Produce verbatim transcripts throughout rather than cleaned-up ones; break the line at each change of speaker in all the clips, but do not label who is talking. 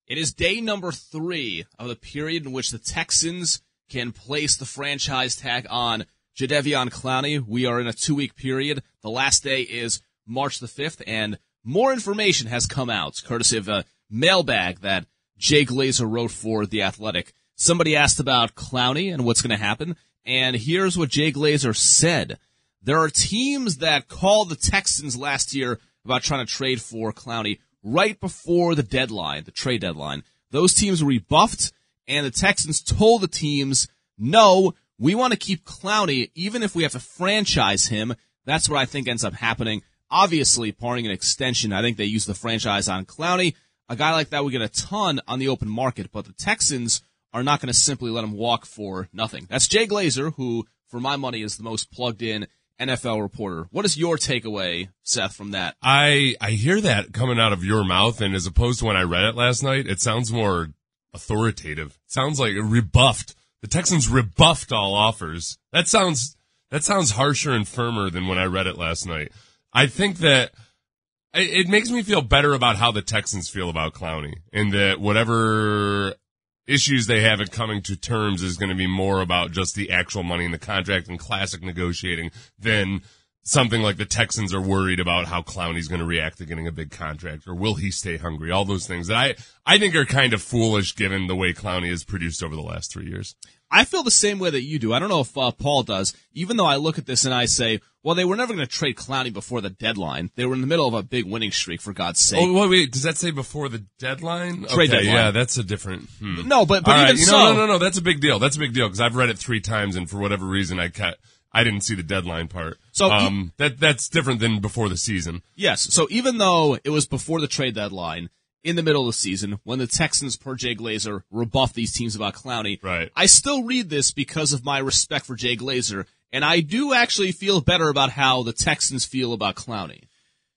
It is day number three of the period in which the Texans can place the franchise tag on Jadeveon Clowney. We are in a two-week period. The last day is March the fifth, and more information has come out, courtesy of a mailbag that Jay Glazer wrote for The Athletic. Somebody asked about Clowney and what's going to happen, and here's what Jay Glazer said. There are teams that called the Texans last year about trying to trade for Clowney right before the deadline, the trade deadline. Those teams were rebuffed, and the Texans told the teams, no, we want to keep Clowney even if we have to franchise him. That's what I think ends up happening. Obviously, barring an extension, I think they use the franchise on Clowney. A guy like that would get a ton on the open market, but the Texans are not going to simply let him walk for nothing. That's Jay Glazer, who, for my money, is the most plugged-in N F L reporter. What is your takeaway, Seth, from that?
I I hear that coming out of your mouth, and as opposed to when I read it last night, it sounds more authoritative. It sounds like rebuffed. The Texans rebuffed all offers. That sounds that sounds harsher and firmer than when I read it last night. I think that it, it makes me feel better about how the Texans feel about Clowney, and that whatever issues they have in coming to terms is going to be more about just the actual money in the contract and classic negotiating than something like the Texans are worried about how Clowney's going to react to getting a big contract, or will he stay hungry? All those things that I, I think are kind of foolish given the way Clowney has produced over the last three years.
I feel the same way that you do. I don't know if uh, Paul does, even though I look at this and I say, well, they were never going to trade Clowney before the deadline. They were in the middle of a big winning streak, for God's sake.
Oh, wait, wait, does that say before the deadline?
Trade
okay,
deadline.
Yeah, that's a different. Hmm.
No, but, but
All
even
right, you
so.
know, no, no, no, that's a big deal. That's a big deal because I've read it three times, and for whatever reason, I cut. I didn't see the deadline part.
So
um, he, that that's different than before the season.
Yes. So even though it was before the trade deadline, in the middle of the season, when the Texans, per Jay Glazer, rebuffed these teams about Clowney,
right.
I still read this because of my respect for Jay Glazer, and I do actually feel better about how the Texans feel about Clowney.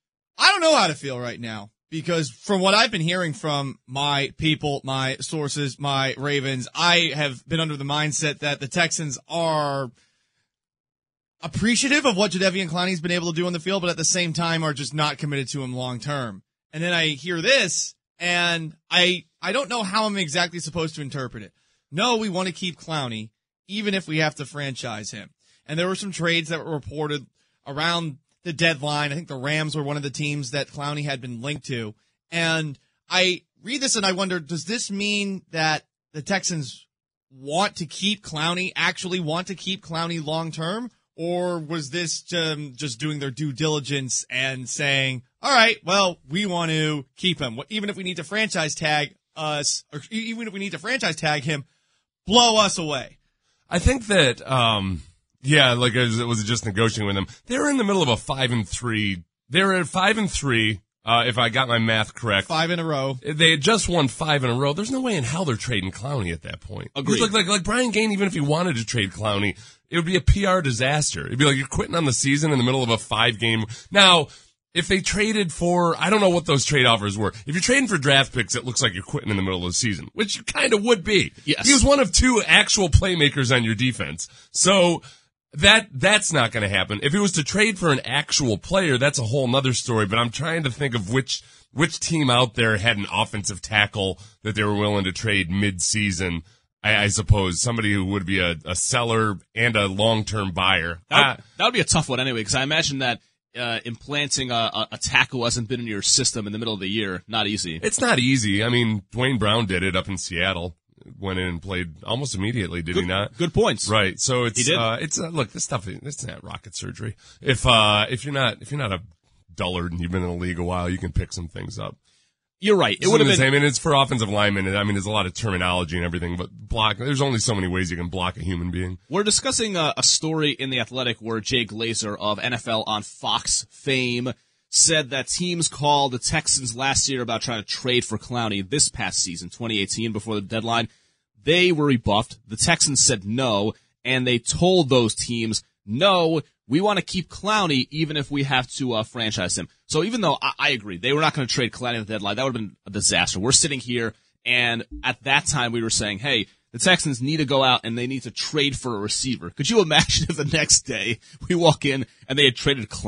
I don't know how to feel right now, because from what I've been hearing from my people, my sources, my Ravens, I have been under the mindset that the Texans are appreciative of what Jadeveon Clowney's been able to do on the field, but at the same time are just not committed to him long term. And then I hear this, and I I don't know how I'm exactly supposed to interpret it. No, we want to keep Clowney, even if we have to franchise him. And there were some trades that were reported around the deadline. I think the Rams were one of the teams that Clowney had been linked to. And I read this and I wonder, does this mean that the Texans want to keep Clowney, actually want to keep Clowney long term? Or was this um, just doing their due diligence and saying, all right, well, we want to keep him. Even if we need to franchise tag us, or even if we need to franchise tag him, blow us away.
I think that, um, yeah, like it was, it was just negotiating with them. They were in the middle of a five and three. They were at five and three, uh, if I got my math correct.
Five in a row.
They had just won five in a row. There's no way in hell they're trading Clowney at that point.
Agreed.
Like, like, like Brian Gaine, even if he wanted to trade Clowney, it would be a P R disaster. It'd be like you're quitting on the season in the middle of a five game. Now, if they traded for, I don't know what those trade offers were. If you're trading for draft picks, it looks like you're quitting in the middle of the season, which you kind of would be.
Yes.
He was one of two actual playmakers on your defense. So that, that's not going to happen. If it was to trade for an actual player, that's a whole nother story, but I'm trying to think of which, which team out there had an offensive tackle that they were willing to trade mid-season. I, I suppose somebody who would be a, a seller and a long-term buyer.
That would,
Uh,
that would be a tough one anyway, because I imagine that uh, implanting a, a, a tackle hasn't been in your system in the middle of the year. Not easy.
It's not easy. I mean, Dwayne Brown did it up in Seattle. Went in and played almost immediately, did
good,
he not?
Good points.
Right. So it's
He did.
uh it's uh, look, this stuff it's not rocket surgery. If uh if you're not if you're not a dullard and you've been in the league a while, you can pick some things up.
You're right. It
It
would have been.
I mean, it's for offensive linemen, and I mean, there's a lot of terminology and everything, but block. There's only so many ways you can block a human being.
We're discussing a, a story in The Athletic where Jay Glazer of N F L on Fox fame said that teams called the Texans last year about trying to trade for Clowney this past season, twenty eighteen, before the deadline. They were rebuffed. The Texans said no, and they told those teams, no, we want to keep Clowney even if we have to uh, franchise him. So even though I, I agree, they were not going to trade Clowney at the deadline, that would have been a disaster. We're sitting here, and at that time we were saying, hey, the Texans need to go out and they need to trade for a receiver. Could you imagine if the next day we walk in and they had traded Clowney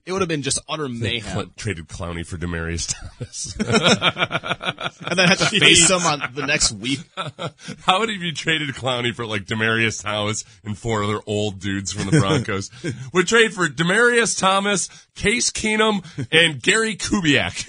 it would have been just utter
They
mayhem.
cl- traded Clowney for Demaryius Thomas.
And then had to face him on the next week.
How would he be traded Clowney for like Demaryius Thomas and four other old dudes from the Broncos? Would trade for Demaryius Thomas, Case Keenum, and Gary Kubiak.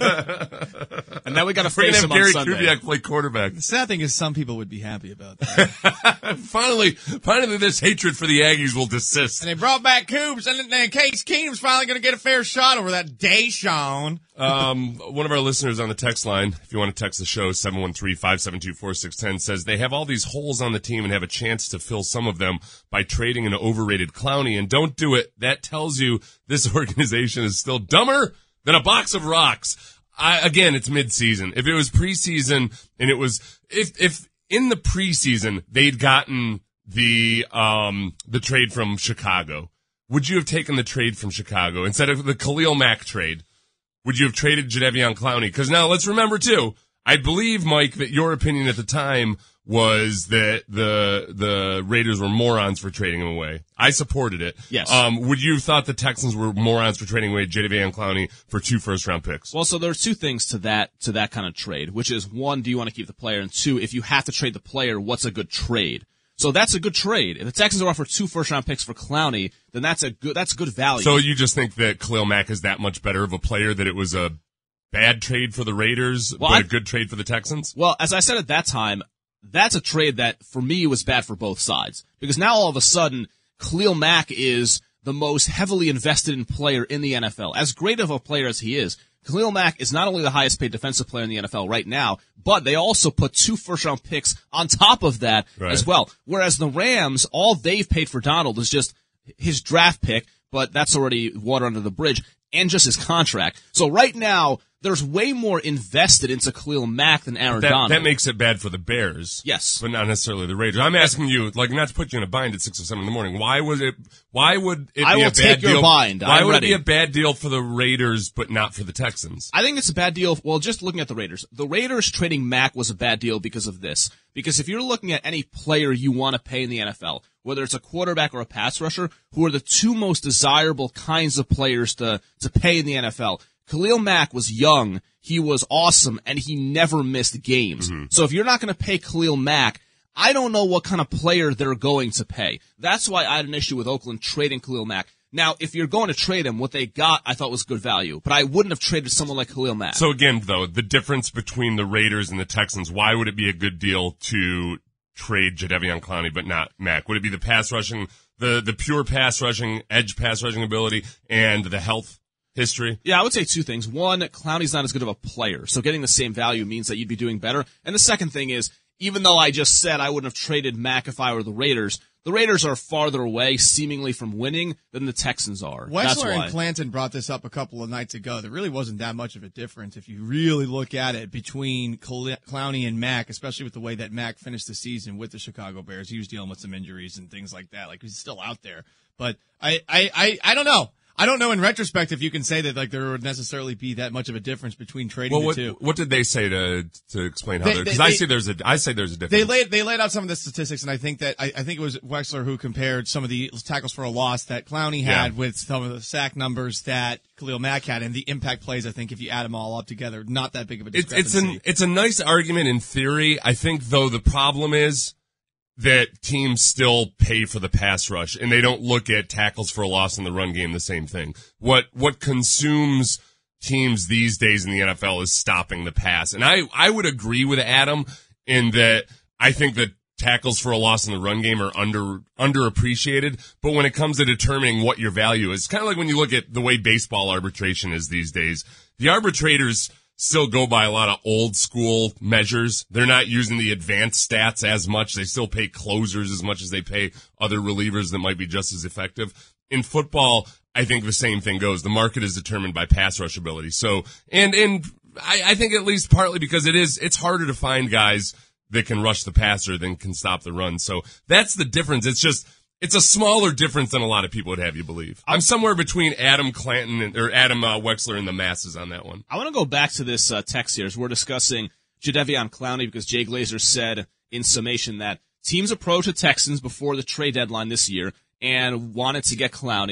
And then we got to
We're gonna
face
have
him on
Gary
Sunday.
Kubiak play quarterback.
The sad thing is some people would be happy about that.
finally, finally, this hatred for the Aggies will desist.
And they brought back Coobs, and then Case Keenum's finally going to get a fair shot over that Deshaun.
Um, one of our listeners on the text line, if you want to text the show, seven one three, five seven two, four six one zero, says they have all these holes on the team and have a chance to fill some of them by trading an overrated Clowney, and don't do it. That tells you this organization is still dumber than a box of rocks. I, again, it's mid-season. If it was preseason and it was, if, if in the preseason they'd gotten the, um, the trade from Chicago, would you have taken the trade from Chicago instead of the Khalil Mack trade? Would you have traded Jadeveon Clowney? Because now let's remember too, I believe, Mike, that your opinion at the time was that the the Raiders were morons for trading him away. I supported it.
Yes.
Um, would you have thought the Texans were morons for trading away Jadeveon Clowney for two first round picks?
Well, so there's two things to that to that kind of trade, which is one, do you want to keep the player, and two, if you have to trade the player, what's a good trade? So that's a good trade. If the Texans are offered two first round picks for Clowney, then that's a good that's good value.
So you just think that Khalil Mack is that much better of a player that it was a bad trade for the Raiders,
well,
but
I,
a good trade for the Texans?
Well, as I said at that time, that's a trade that, for me, was bad for both sides. Because now, all of a sudden, Khalil Mack is the most heavily invested in player in the N F L. As great of a player as he is, Khalil Mack is not only the highest paid defensive player in the N F L right now, but they also put two first round picks on top of that
right.
as well. Whereas the Rams, all they've paid for Donald is just his draft pick, but that's already water under the bridge, and just his contract. So right now, there's way more invested into Khalil Mack than Aaron
that,
Donald.
That makes it bad for the Bears.
Yes.
But not necessarily the Raiders. I'm asking you, like, not to put you in a bind at six or seven in the morning. Why was it, why would it
I
be
will
a bad
take your
deal?
bind.
Why
I'm
would
ready.
it be a bad deal for the Raiders, but not for the Texans?
I think it's a bad deal. Well, just looking at the Raiders. The Raiders trading Mack was a bad deal because of this. Because if you're looking at any player you want to pay in the N F L, whether it's a quarterback or a pass rusher, who are the two most desirable kinds of players to, to pay in the N F L, Khalil Mack was young, he was awesome, and he never missed games. Mm-hmm. So if you're not going to pay Khalil Mack, I don't know what kind of player they're going to pay. That's why I had an issue with Oakland trading Khalil Mack. Now, if you're going to trade him, what they got I thought was good value, but I wouldn't have traded someone like Khalil Mack.
So again, though, the difference between the Raiders and the Texans, why would it be a good deal to trade Jadeveon Clowney but not Mack? Would it be the pass rushing, the, the pure pass rushing, edge pass rushing ability, and the health history?
Yeah, I would say two things. One, Clowney's not as good of a player, so getting the same value means that you'd be doing better. And the second thing is, even though I just said I wouldn't have traded Mack if I were the Raiders, the Raiders are farther away, seemingly, from winning than the Texans are. That's
Wexler
why.
and Clanton brought this up a couple of nights ago. There really wasn't that much of a difference if you really look at it between Clowney and Mack, especially with the way that Mack finished the season with the Chicago Bears. He was dealing with some injuries and things like that. Like, he's still out there. But I, I, I, I don't know. I don't know in retrospect if you can say that like there would necessarily be that much of a difference between trading
Well,
the
what,
two.
what did they say to to explain how
They-
they're?
they-
Because I
they-
see there's a I say there's a difference.
They laid they laid out some of the statistics, and I think that I, I think it was Wexler who compared some of the tackles for a loss that Clowney had
Yeah.
with some of the sack numbers that Khalil Mack had, and the impact plays. I think if you add them all up together, not that big of a
It's
discrepancy.
it's an it's a nice argument in theory. I think though the problem is that teams still pay for the pass rush and they don't look at tackles for a loss in the run game the same thing. What what consumes teams these days in the N F L is stopping the pass. And I, I would agree with Adam in that I think that tackles for a loss in the run game are under underappreciated, but when it comes to determining what your value is, it's kind of like when you look at the way baseball arbitration is these days. The arbitrators still go by a lot of old school measures. They're not using the advanced stats as much. They still pay closers as much as they pay other relievers that might be just as effective. In football, I think the same thing goes. The market is determined by pass rush ability. So, and, and I, I think at least partly because it is, it's harder to find guys that can rush the passer than can stop the run. So that's the difference. It's just, it's a smaller difference than a lot of people would have you believe. I'm somewhere between Adam Clanton and, or Adam uh, Wexler and the masses on that one.
I want to go back to this uh, text here as we're discussing Jadeveon Clowney because Jay Glazer said in summation that teams approached the Texans before the trade deadline this year and wanted to get Clowney.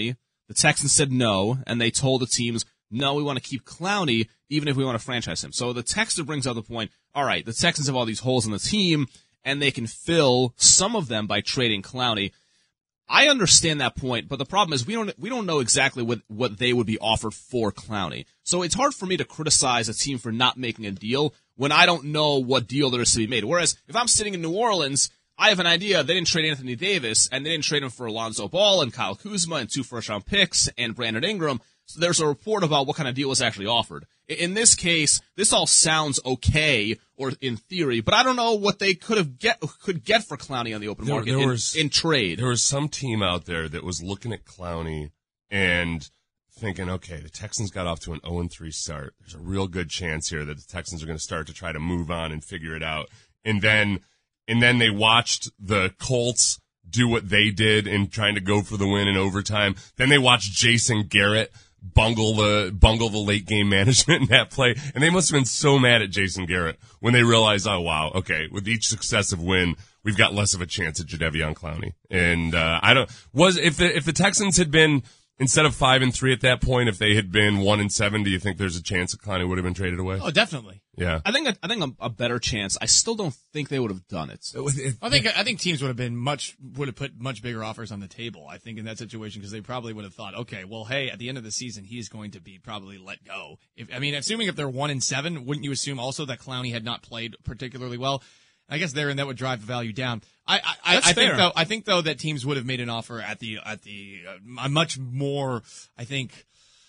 The Texans said no, and they told the teams, no, we want to keep Clowney, even if we want to franchise him. So the texter brings up the point, all right, the Texans have all these holes in the team, and they can fill some of them by trading Clowney. I understand that point, but the problem is we don't we don't know exactly what, what they would be offered for Clowney. So it's hard for me to criticize a team for not making a deal when I don't know what deal there is to be made. Whereas if I'm sitting in New Orleans, I have an idea. They didn't trade Anthony Davis, and they didn't trade him for Alonzo Ball and Kyle Kuzma and two first-round picks and Brandon Ingram. So there's a report about what kind of deal was actually offered. In this case, this all sounds okay, or in theory, but I don't know what they could have get could get for Clowney on the open
There-
market
there
in,
was-
in trade.
There was some team out there that was looking at Clowney and thinking, okay, the Texans got off to an oh and three start. There's a real good chance here that the Texans are going to start to try to move on and figure it out. And then, and then they watched the Colts do what they did in trying to go for the win in overtime. Then they watched Jason Garrett bungle the bungle the late game management in that play, and they must have been so mad at Jason Garrett when they realized, oh wow, okay, with each successive win, we've got less of a chance at Jadeveon Clowney. And uh, I don't was if the if the Texans had been instead of five and three at that point, if they had been one and seven, do you think there's a chance that Clowney would have been traded away?
Oh, definitely.
Yeah,
I think a, I think a, a better chance. I still don't think they would have done it.
I think I think teams would have been much would have put much bigger offers on the table. I think in that situation because they probably would have thought, okay, well, hey, at the end of the season, he's going to be probably let go. If I mean, assuming if they're one and seven, wouldn't you assume also that Clowney had not played particularly well? I guess therein that would drive the value down. I I,
That's
I think
fair.
though I think though that teams would have made an offer at the at the uh, a much more I think.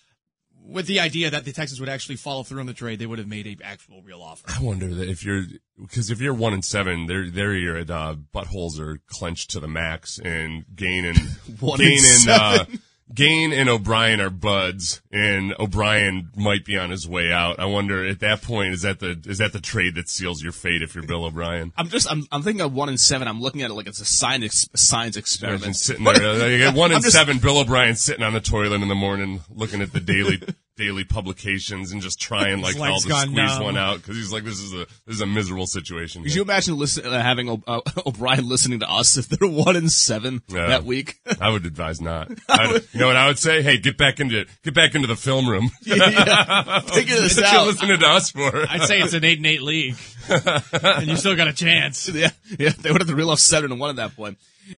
With the idea that the Texans would actually follow through on the trade, they would have made a actual real offer.
I wonder that if you're because if you're one and seven, there there your uh, buttholes are clenched to the max, and Gain and
One
Gain
and
and uh,
seven.
Gain and O'Brien are buds, and O'Brien might be on his way out. I wonder at that point is that the is that the trade that seals your fate if you're Bill O'Brien?
I'm just I'm I'm thinking of one and seven. I'm looking at it like it's a science a science
Imagine
experiment.
sitting there, like, at one
I'm
and
just-
seven, Bill O'Brien sitting on the toilet in the morning, looking at the daily daily publications and just trying like
His
hell
legs
to
gone
squeeze
numb.
one out because he's like, this is a this is a miserable situation.
Could you imagine listen, uh, having o- uh, O'Brien listening to us if they're one and seven
Yeah.
that week?
I would advise not. I'd, you know what I would say? Hey, get back into get back into the film room.
Yeah. Figure this
That's what
out.
you're listening to us for.
I'd say it's an eight and eight league, and you still got a chance.
Yeah, yeah, they would have to reel off seven and one at that point.